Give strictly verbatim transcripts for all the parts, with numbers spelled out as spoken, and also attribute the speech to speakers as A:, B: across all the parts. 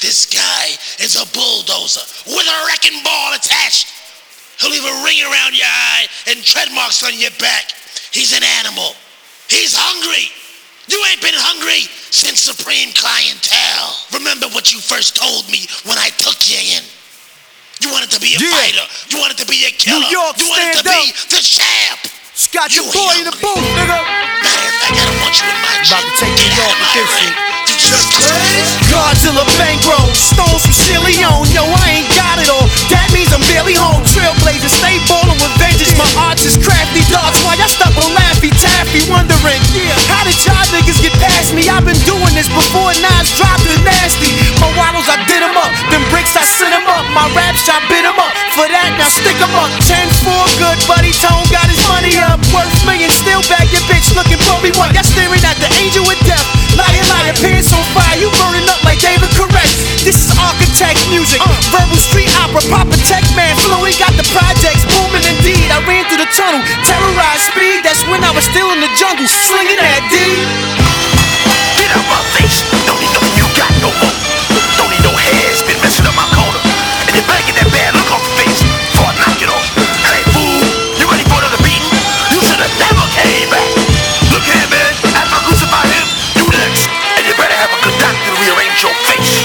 A: This guy is a bulldozer with a wrecking ball attached. He'll leave a ring around your eye and tread marks on your back. He's an animal. He's hungry. You ain't been hungry since Supreme Clientele. Remember what you first told me when I took you in. You wanted to be a
B: yeah.
A: fighter. You wanted to be a killer.
B: New York,
A: you wanted to
B: up.
A: be the champ.
B: Scott, your boy in the booth, nigga.
A: Matter of fact, I don't want you in my
B: About to take New York with this shit.
A: You just crazy.
B: Godzilla bankroll, stones from Chilion. Yo, I ain't got it all. That means I'm barely home. Trailblazer, stay ballin' with vengeance. My arts is crafty, dogs. Why y'all stuck on Laffy Taffy? Wondering, yeah, how did y'all niggas get past me? I've been doing this before Nas dropped it nasty. My waddles, I did them up. Them bricks, I sent them up. My raps, I bit them up. For that, now stick them up. ten four, good buddy. Tone got his money up. Worth millions, still bag your bitch looking for me. What? Y'all staring at the angel with death. Liar, liar, pants on fire. You burning up like David Correct. This is architect music. Uh, verbal street opera. Papa Tech Man. Fluid got the projects booming indeed. I ran through the tunnel. Terrorized speed. That's when I was still in the jungle. Slinging that D.
C: Get out my face. Don't need nothing you got no more. Don't need no hairs. Been messing up my corner. And you're better get that bad look off your face before I knock it off. Hey, fool. You ready for another beating? You should have never came back. Look here, man. After I crucify him, you next. And you better have a good doctor to rearrange your face.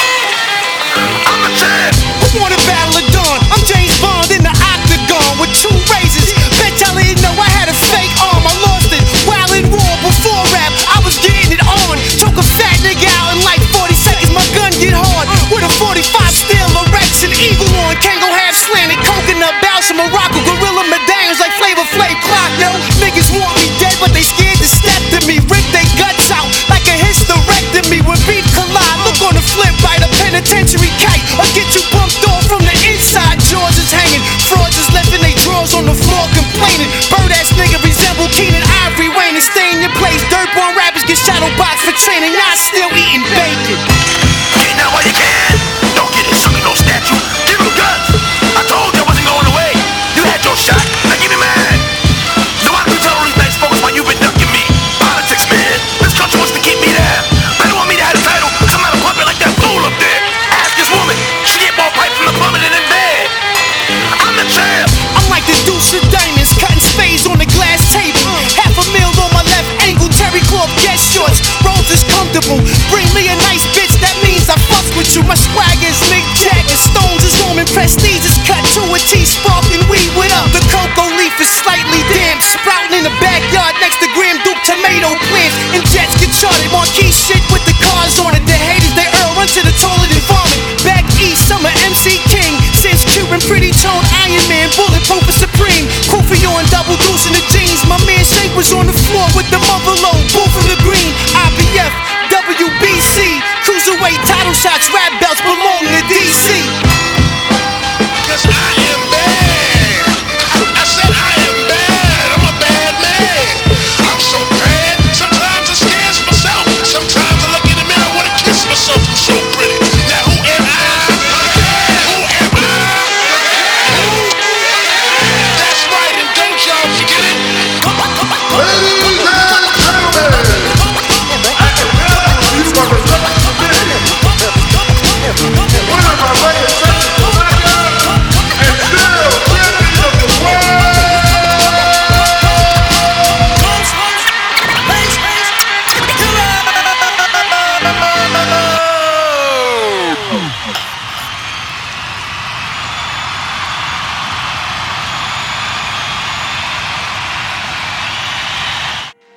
C: I'm a champ.
B: Who want a battle of dawn? I'm James Bond in the octagon with two razors. Bet y'all didn't know I had a fake arm. I lost it while in war before rap. I was getting it on. Took a fat nigga out in like forty seconds. My gun get hard with a forty-five steel erection. Eagle on, Kango half slanted. Coconut bounce from Morocco. Gorilla medallions like Flavor Flav clock, yo. Niggas want me dead, but they scared to step to me. Rip they guts out like a hysterectomy. When beef collide, look on the flip right. A penitentiary kite or get you bumped off from the inside. Jaws is hanging. Frauds is lifting they drawers on the floor complaining. Bird ass nigga resemble Keenan Ivory Wayne and stay in your place. Dirtborn rappers get shadow boxed for training. Y'all still eating bacon.
C: Get now while you can. Don't get it, sucker, no statue. Give him guns. I told you I wasn't going away. You had your shot. Now give me mine. So why do you tell all these nice folks why you've been ducking me? Politics, man. This country wants to keep me down. They don't want me to have a title because I'm not a puppet like that fool up there. Ask this woman. She get more pipe from the plummet in bed. I'm the champ.
B: I'm like the Deuce of Diamonds, cutting spades on the glass table. Half a mil on my left ankle, Terry Corp, get shorts. Rolls is comfortable. Bring me a nice bitch, that means I fuck with you. My swag is Mick Jagger, Stones is Roman, Prestige is cut to a T, sparking weed with up. The cocoa leaf is slightly damp, sprouting in the backyard next to Graham Duke tomato plants. And jets get charted, marquee shit with the cars on it. The haters, they earl, run to the toilet and vomit. Back east, I'm a M C King. Since Cuban, pretty tone, Iron Man, bulletproof and supreme. Kufi on double deuce in the jeans. My man Shake was on the floor with the mother load. Both of the green, I B F, W B C. Cruiserweight title shots, rap belts belong to D C.